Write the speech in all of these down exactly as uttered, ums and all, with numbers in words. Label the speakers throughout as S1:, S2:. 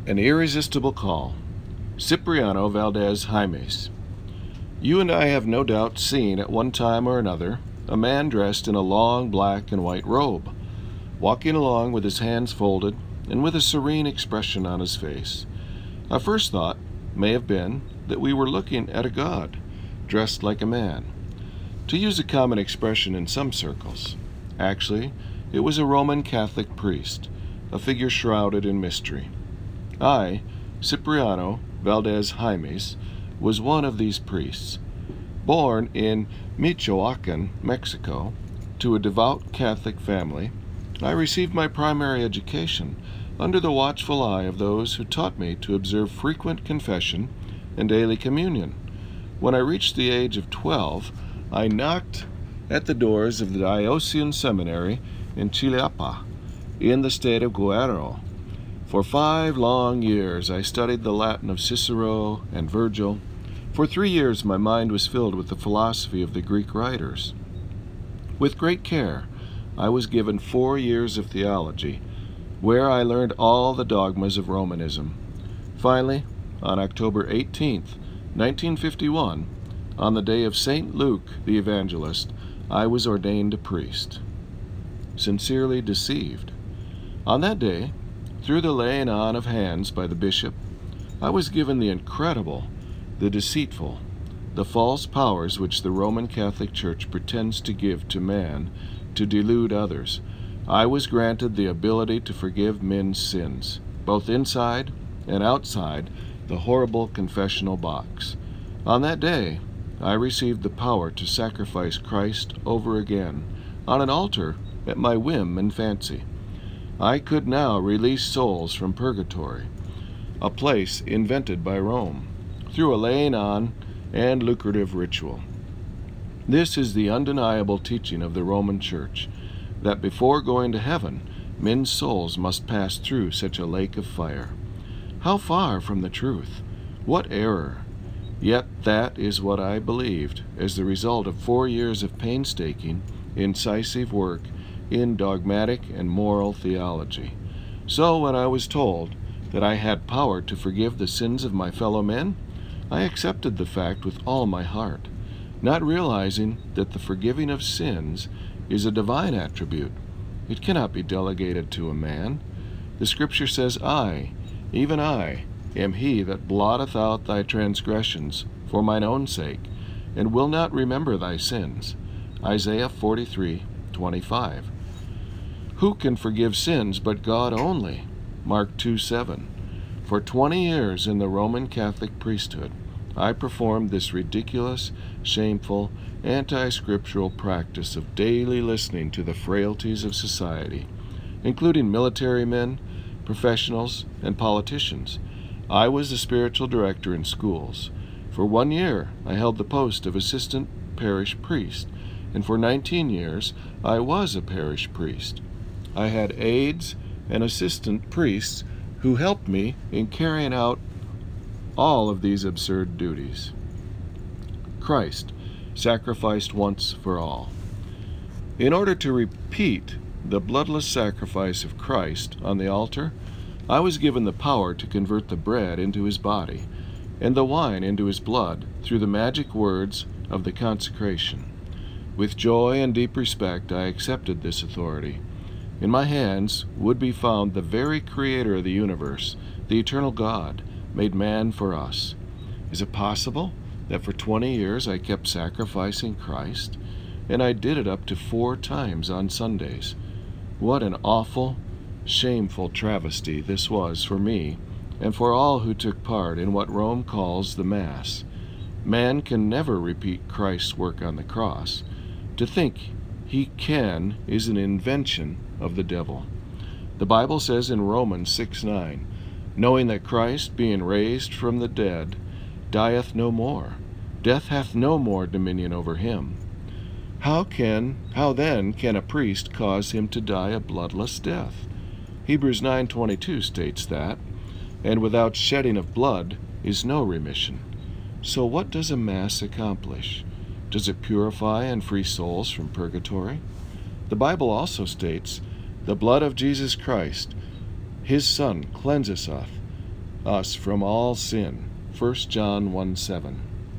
S1: An Irresistible Call. Cipriano Valdez Jaimes. You and I have no doubt seen at one time or another a man dressed in a long black and white robe, walking along with his hands folded and with a serene expression on his face. Our first thought may have been that we were looking at a god, dressed like a man. To use a common expression in some circles, actually, it was a Roman Catholic priest, a figure shrouded in mystery. I, Cipriano Valdez Jaimes, was one of these priests. Born in Michoacan, Mexico, to a devout Catholic family, I received my primary education under the watchful eye of those who taught me to observe frequent confession and daily communion. When I reached the age of twelve, I knocked at the doors of the Diocesan Seminary in Chilapa, in the state of Guerrero. For five long years I studied the Latin of Cicero and Virgil. For three years my mind was filled with the philosophy of the Greek writers. With great care, I was given four years of theology, where I learned all the dogmas of Romanism. Finally, on October eighteenth, nineteen fifty-one, on the day of Saint Luke the Evangelist, I was ordained a priest. Sincerely deceived. On that day, through the laying on of hands by the bishop, I was given the incredible, the deceitful, the false powers which the Roman Catholic Church pretends to give to man to delude others. I was granted the ability to forgive men's sins, both inside and outside the horrible confessional box. On that day, I received the power to sacrifice Christ over again on an altar at my whim and fancy. I could now release souls from purgatory, a place invented by Rome, through a laying on and lucrative ritual. This is the undeniable teaching of the Roman Church, that before going to heaven, men's souls must pass through such a lake of fire. How far from the truth! What error! Yet that is what I believed, as the result of four years of painstaking, incisive work in dogmatic and moral theology. So when I was told that I had power to forgive the sins of my fellow men, I accepted the fact with all my heart, not realizing that the forgiving of sins is a divine attribute. It cannot be delegated to a man. The Scripture says, I, even I, am he that blotteth out thy transgressions for mine own sake, and will not remember thy sins. Isaiah forty-three twenty-five. Who can forgive sins but God only? Mark two seven. For twenty years in the Roman Catholic priesthood, I performed this ridiculous, shameful, anti-scriptural practice of daily listening to the frailties of society, including military men, professionals, and politicians. I was the spiritual director in schools. For one year, I held the post of assistant parish priest, and for nineteen years, I was a parish priest. I had aides and assistant priests who helped me in carrying out all of these absurd duties. Christ, sacrificed once for all. In order to repeat the bloodless sacrifice of Christ on the altar, I was given the power to convert the bread into his body and the wine into his blood through the magic words of the consecration. With joy and deep respect, I accepted this authority. In my hands would be found the very Creator of the universe, the eternal God, made man for us. Is it possible that for twenty years I kept sacrificing Christ? And I did it up to four times on Sundays. What an awful, shameful travesty this was for me and for all who took part in what Rome calls the Mass. Man can never repeat Christ's work on the cross. To think he can is an invention of the devil. The Bible says in Romans six nine, knowing that Christ, being raised from the dead, dieth no more, death hath no more dominion over him. How can, how then can a priest cause him to die a bloodless death? Hebrews nine twenty-two states that, and without shedding of blood is no remission. So what does a Mass accomplish? Does it purify and free souls from purgatory? The Bible also states, the blood of Jesus Christ, his Son, cleanseth us us from all sin. First John one seven.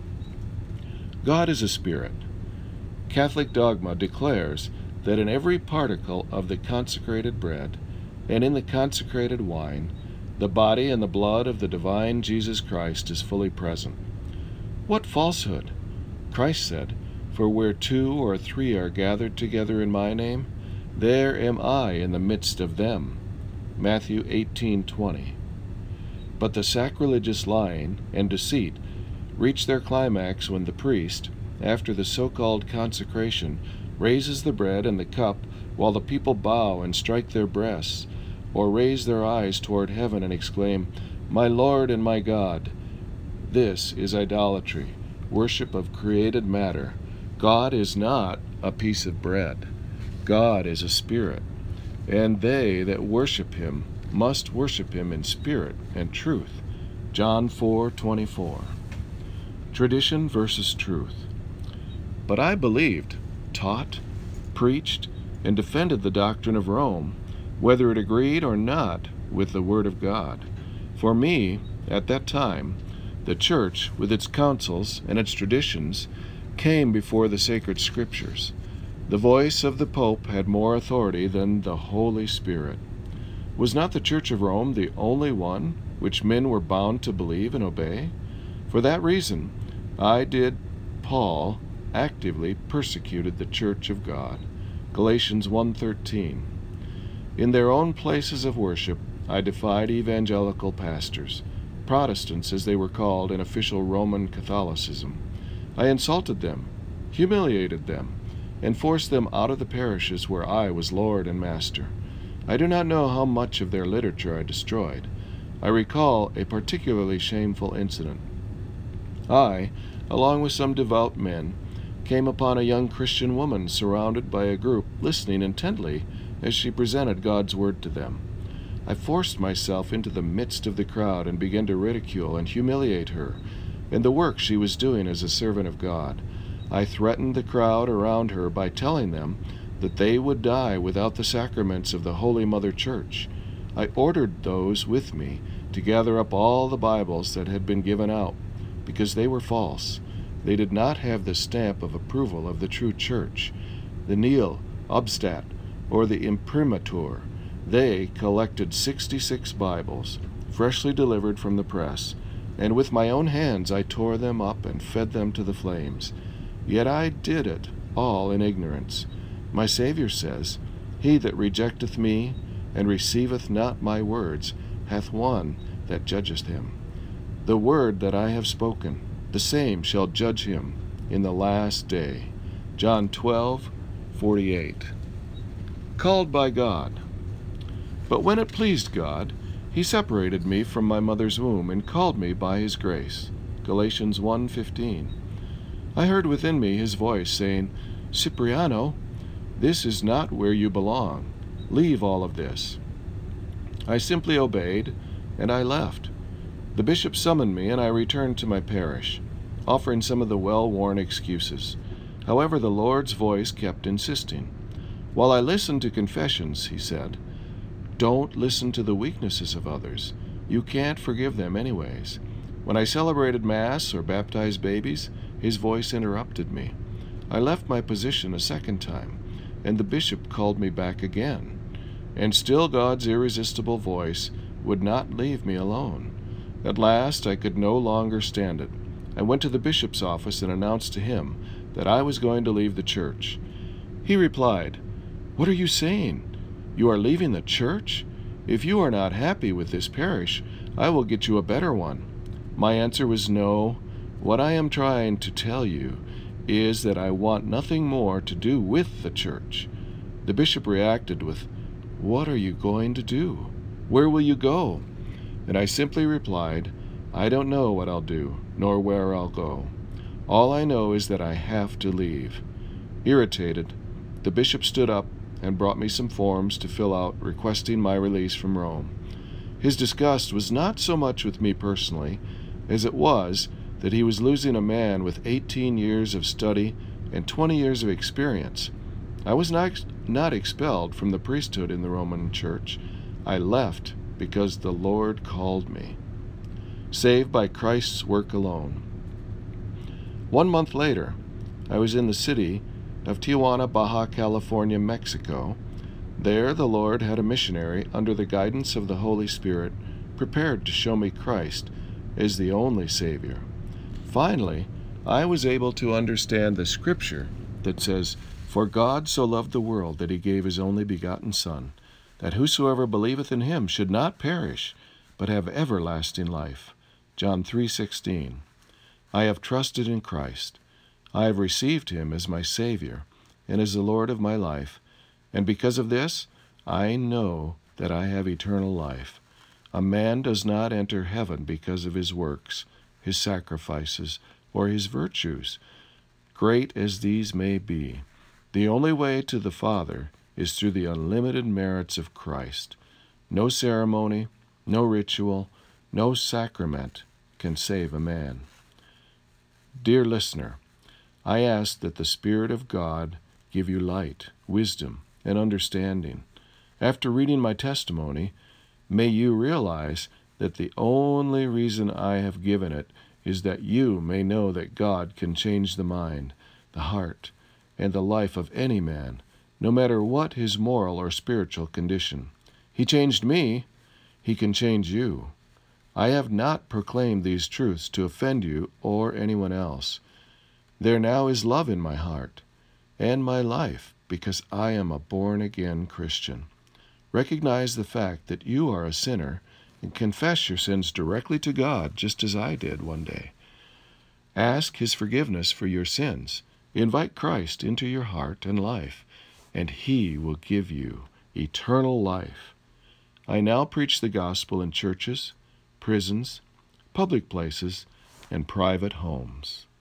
S1: God is a spirit. Catholic dogma declares that in every particle of the consecrated bread and in the consecrated wine, the body and the blood of the divine Jesus Christ is fully present. What falsehood! Christ said, "For where two or three are gathered together in my name, there am I in the midst of them." Matthew eighteen twenty. But the sacrilegious lying and deceit reach their climax when the priest, after the so-called consecration, raises the bread and the cup while the people bow and strike their breasts, or raise their eyes toward heaven and exclaim, "My Lord and my God." This is idolatry, worship of created matter. God is not a piece of bread. God is a spirit, and they that worship him must worship him in spirit and truth. John four twenty-four. Tradition versus truth. But I believed, taught, preached, and defended the doctrine of Rome, whether it agreed or not with the Word of God. For me, at that time, the Church, with its councils and its traditions, came before the sacred Scriptures. The voice of the Pope had more authority than the Holy Spirit. Was not the Church of Rome the only one which men were bound to believe and obey? For that reason, I did, Paul, actively persecuted the Church of God. Galatians one thirteen. In their own places of worship, I defied evangelical pastors, Protestants as they were called in official Roman Catholicism. I insulted them, humiliated them, and forced them out of the parishes where I was Lord and Master. I do not know how much of their literature I destroyed. I recall a particularly shameful incident. I, along with some devout men, came upon a young Christian woman surrounded by a group listening intently as she presented God's word to them. I forced myself into the midst of the crowd and began to ridicule and humiliate her and the work she was doing as a servant of God. I threatened the crowd around her by telling them that they would die without the sacraments of the Holy Mother Church. I ordered those with me to gather up all the Bibles that had been given out, because they were false. They did not have the stamp of approval of the true Church, the Nihil Obstat, or the Imprimatur. They collected sixty-six Bibles, freshly delivered from the press, and with my own hands I tore them up and fed them to the flames. Yet I did it all in ignorance. My Saviour says, "He that rejecteth me and receiveth not my words hath one that judgeth him. The word that I have spoken, the same shall judge him in the last day." John twelve forty-eight. Called by God. But when it pleased God, he separated me from my mother's womb and called me by his grace. Galatians one fifteen. I heard within me his voice saying, "Cipriano, this is not where you belong. Leave all of this." I simply obeyed, and I left. The bishop summoned me, and I returned to my parish, offering some of the well-worn excuses. However, the Lord's voice kept insisting. While I listened to confessions, he said, "Don't listen to the weaknesses of others. You can't forgive them anyways." When I celebrated Mass or baptized babies, his voice interrupted me. I left my position a second time, and the bishop called me back again. And still God's irresistible voice would not leave me alone. At last I could no longer stand it. I went to the bishop's office and announced to him that I was going to leave the church. He replied, "What are you saying? You are leaving the church? If you are not happy with this parish, I will get you a better one." My answer was no. What I am trying to tell you is that I want nothing more to do with the church. The bishop reacted with, "What are you going to do? Where will you go?" And I simply replied, "I don't know what I'll do, nor where I'll go. All I know is that I have to leave." Irritated, the bishop stood up and brought me some forms to fill out requesting my release from Rome. His disgust was not so much with me personally as it was that he was losing a man with eighteen years of study and twenty years of experience. I was not, not expelled from the priesthood in the Roman Church. I left because the Lord called me. saved by Christ's work alone. One month later, I was in the city of Tijuana, Baja California, Mexico. There the Lord had a missionary under the guidance of the Holy Spirit prepared to show me Christ as the only Savior. Finally, I was able to understand the scripture that says, "For God so loved the world that he gave his only begotten Son, that whosoever believeth in him should not perish, but have everlasting life." John three sixteen. I have trusted in Christ. I have received him as my Savior and as the Lord of my life, and because of this, I know that I have eternal life. A man does not enter heaven because of his works, his sacrifices, or his virtues, great as these may be. The only way to the Father is through the unlimited merits of Christ. No ceremony, no ritual, no sacrament can save a man. Dear listener, I ask that the Spirit of God give you light, wisdom, and understanding. After reading my testimony, may you realize that the only reason I have given it is that you may know that God can change the mind, the heart, and the life of any man, no matter what his moral or spiritual condition. He changed me. He can change you. I have not proclaimed these truths to offend you or anyone else. There now is love in my heart and my life because I am a born-again Christian. Recognize the fact that you are a sinner and confess your sins directly to God, just as I did one day. Ask his forgiveness for your sins. Invite Christ into your heart and life, and he will give you eternal life. I now preach the gospel in churches, prisons, public places, and private homes.